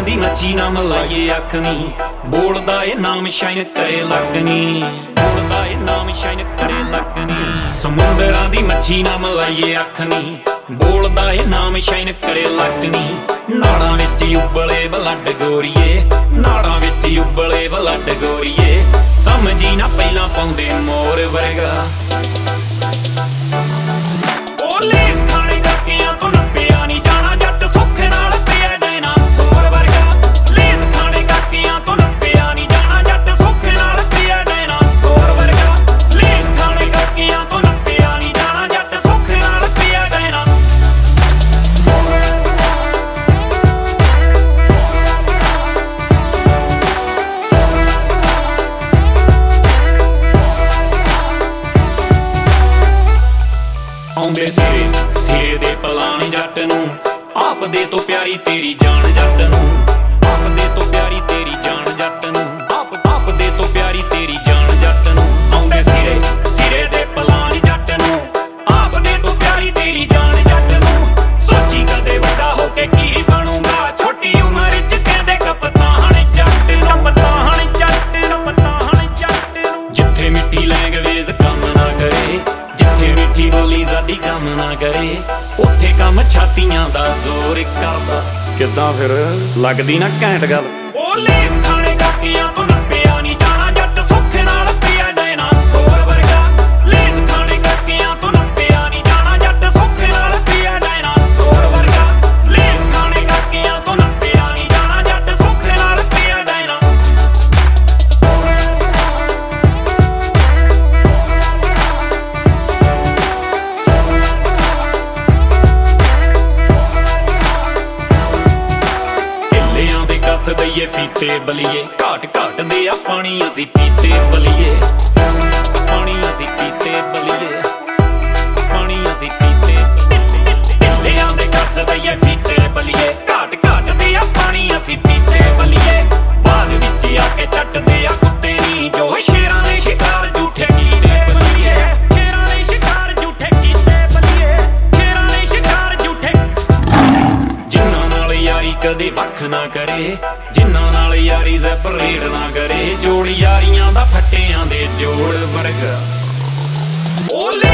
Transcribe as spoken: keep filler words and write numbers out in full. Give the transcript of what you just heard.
ਦੀ ਮੱਛੀ ਨਾ ਮਲਾਈਏ ਅੱਖ ਨੀ, ਬੋਲਦਾ ਏ ਨਾਮ ਸ਼ਾਇਨ ਕਰੇ ਲੱਕ ਨੀ, ਬੋਲਦਾ ਏ ਨਾਮ ਸ਼ਾਇਨ ਕਰੇ ਲੱਕ ਨੀ। ਸਮੁੰਦਰਾਂ ਦੀ ਮੱਛੀ ਨਾ ਮਲਾਈਏ ਅੱਖ ਨੀ, ਬੋਲਦਾ ਏ ਨਾਮ ਸ਼ਾਇਨ ਕਰੇ ਲੱਕ ਨੀ। ਨਾੜਾਂ ਵਿੱਚ ਉਬਲੇ ਬਲੱਡ ਗੋਰੀਏ, ਨਾੜਾਂ ਵਿੱਚ ਉਬਲੇ ਬਲੱਡ ਗੋਰੀਏ, ਸਮਝੀ ਨਾ ਪਹਿਲਾਂ ਪਾਉਂਦੇ ਮੋਰ ਵਰਗਾ। ਉਹ ਲੀਸ ਖਾਣੇ ਕਾਕਿਆਂ ਤੋਂ ਨੱਪਿਆ ਨੀ ਜਾਣਾ, ਜੱਟ ਸੁੱਖ ਨਾਲ ਪਿਆ ਡਾਇਨਾਸੌਰ ਵਰਗਾ। ਲੀਸ ਖਾਣੇ ਕਾਕਿਆਂ ਤੋਂ ਨੱਪਿਆ ਨੀ ਜਾਣਾ, ਜੱਟ ਸੁੱਖ ਨਾਲ ਪਿਆ ਡਾਇਨਾਸੌਰ ਵਰਗਾ। ਲੀਸ ਖਾਣੇ ਕਾਕਿਆਂ ਤੋਂ ਨੱਪਿਆ ਨੀ ਜਾਣਾ, ਜੱਟ ਸੁੱਖ ਨਾਲ ਪਿਆ ਡਾਇਨਾ। ਆਉਂਦੇ ਸਿਰੇ ਸਿਰੇ ਦੇ ਪਲਾਨ ਜੱਟ ਨੂੰ, ਆਪ ਦੇ ਤੋਂ ਪਿਆਰੀ ਤੇਰੀ ਜਾਨ ਜੱਟ ਨੂੰ, ਆਪ ਦੇ ਤੋਂ ਪਿਆਰੀ ਤੇਰੀ ਜਾਨ ਜੱਟ ਨੂੰ, ਆਪ ਆਪ ਦੇ ਤੋਂ ਪਿਆਰੀ ਤੇਰੀ ਜਾਨ ਜੱਟ ਨੂੰ। ਆਉਂਦੇ ਸਿਰੇ ਸਿਰੇ ਦੇ ਪਲਾਨ ਜੱਟ ਨੂੰ, ਆਪ ਦੇ ਤੋਂ ਪਿਆਰੀ ਤੇਰੀ ਜਾਨ ਜੱਟ ਨੂੰ। ਸੋਚੀ ਕਦੇ ਵੱਡਾ ਹੋ ਕੇ ਕੀ ਬਣੂਗਾ, ਛੋਟੀ ਉਮਰ ਚ ਕਹਿੰਦੇ ਕਪਤਾਨ ਜੱਟ ਨੂੰ, ਕਪਤਾਨ ਜੱਟ ਨੂੰ, ਕਪਤਾਨ ਜੱਟ ਨੂੰ। ਜਿੱਥੇ ਮਿੱਠੀ ਲੈਂਗਵੇਜ਼ ਕੰਮ ਨਾ ਕਰੇ, ਜਿੱਥੇ ਮਿੱਠੀ ਬੋਲੀ ਸਾਡੀ ਕੰਮ ਨਾ ਕਰੇ, ਉੱਥੇ ਕੰਮ ਛਾਤੀਆਂ ਦਾ ਜ਼ੋਰ ਕਰਦਾ। ਕਿੱਦਾਂ ਫਿਰ ਲੱਗਦੀ ਨਾ ਘੈਂਟ ਗੱਲ। ਉਹ ਲੀਸ ਖਾਣੇ ਕਾਕਿਆਂ ਤੋਂ ਨੱਪਿਆ ਨੀ ਜਾਣਾ, ਜੱਟ ਸੁੱਖ ਨਾਲ ਪਿਆ ਡਾਇਨਾਸੌਰ ਵਰਗਾ। ਲੀਸ ਖਾਣੇ ਕਾਕਿਆਂ ਤੋਂ ਨੱਪਿਆ ਨੀ ਜਾਣਾ, ਜੱਟ ਸੁੱਖ ਨਾਲ ਪਿਆ ਡਾਇਨਾਸੌਰ ਵਰਗਾ। ਲੀਸ ਖਾਣੇ ਕਾਕਿਆਂ ਤੋਂ ਨੱਪਿਆ ਨੀ ਜਾਣਾ, ਜੱਟ ਸੁੱਖ ਨਾਲ ਪਿਆ ਡਾਇਨਾ। ਕੱਸ ਦਈਏ ਫੀਤੇ ਬਲੀਏ, ਘਾਟ ਘਾਟ ਦੇ ਆ ਪਾਣੀ ਅਸੀਂ ਪੀਤੇ ਬਲੀਏ, ਪਾਣੀ ਅਸੀਂ ਪੀਤੇ ਬਲੀਏ, ਪਾਣੀ ਅਸੀਂ ਪੀਤੇ ਢਿੱਲਿਆਂ ਦੇ ਕੱਸ ਦਈਏ ਫੀਤੇ ਬਲੀਏ, ਘਾਟ ਘਾਟ ਦੇ ਆ ਪਾਣੀ ਅਸੀਂ ਪੀਤੇ ਬਲੀਏ। ਬਾਗ ਵਿੱਚ ਆ ਕੇ ਚੱਟਦੇ ਆ ਕੁੱਤੇ ਨੀ, ਜੋ ਸ਼ੇਰਾਂ ਨੇ ਸ਼ਿਕਾਰ ਝੂਠੇ ਕੀਤੇ ਬਲੀਏ, ਸ਼ੇਰਾਂ ਨੇ ਸ਼ਿਕਾਰ ਝੂਠੇ ਕੀਤੇ ਬਲੀਏ, ਸ਼ੇਰਾਂ ਨੇ ਸ਼ਿਕਾਰ ਝੂਠੇ। ਜਿਨ੍ਹਾਂ ਨਾਲ ਯਾਰੀ ਕਦੇ ਵੱਖ ਨਾ ਕਰੇ, ਜਿਨ੍ਹਾਂ ਨਾਲ ਯਾਰੀ ਸੈਪਰੇਟ ਨਾ ਕਰੇ, ਜੋੜ ਯਾਰੀਆਂ ਦਾ ਫੱਟਿਆਂ ਦੇ ਜੋੜ ਵਰਗਾ। ਉਹ